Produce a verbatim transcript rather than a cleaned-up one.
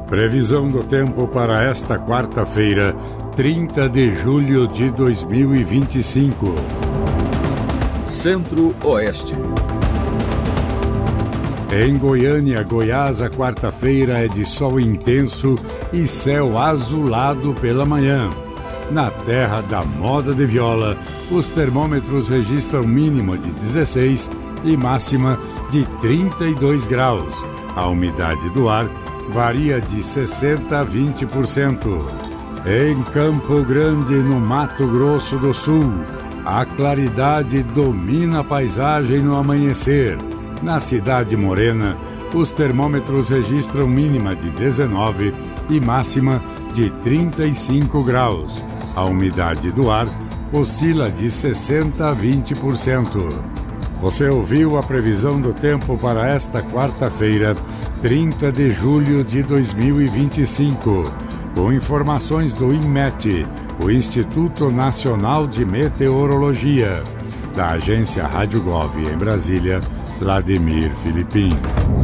Previsão do tempo para esta quarta-feira, trinta de julho de dois mil e vinte e cinco. Centro-Oeste. Em Goiânia, Goiás, a quarta-feira é de sol intenso e céu azulado pela manhã. Na terra da moda de viola, os termômetros registram mínima de dezesseis e máxima de trinta e dois graus. A umidade do ar varia de sessenta a vinte por cento. Em Campo Grande, no Mato Grosso do Sul, a claridade domina a paisagem no amanhecer. Na Cidade Morena, os termômetros registram mínima de dezenove e máxima de trinta e cinco graus. A umidade do ar oscila de sessenta a vinte por cento. Você ouviu a previsão do tempo para esta quarta-feira, trinta de julho de dois mil e vinte e cinco, com informações do INMET, o Instituto Nacional de Meteorologia, da agência Rádio Gov em Brasília, Vladimir Filipim.